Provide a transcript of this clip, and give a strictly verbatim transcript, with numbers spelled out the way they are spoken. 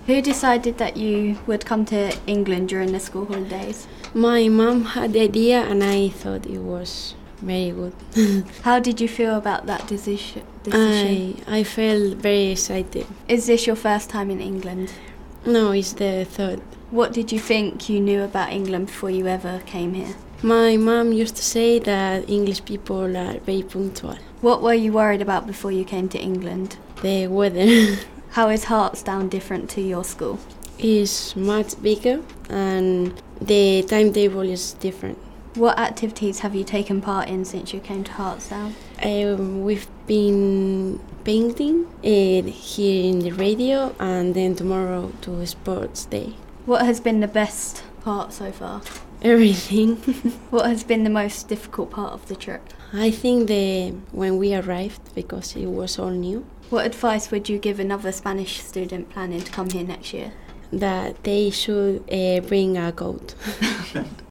Who decided that you would come to England during the school holidays? My mom had the idea and I thought it was very good. How did you feel about that decision? decision? I, I felt very excited. Is this your first time in England? No, it's the third. What did you think you knew about England before you ever came here? My mom used to say that English people are very punctual. What were you worried about before you came to England? The weather. How is Hartsdown different to your school? It's much bigger and the timetable is different. What activities have you taken part in since you came to Hartsdown? Um, we've been painting uh, here in the radio and then tomorrow to sports day. What has been the best part so far? Everything. What has been the most difficult part of the trip? I think the when we arrived because it was all new. What advice would you give another Spanish student planning to come here next year? That they should uh, bring a coat.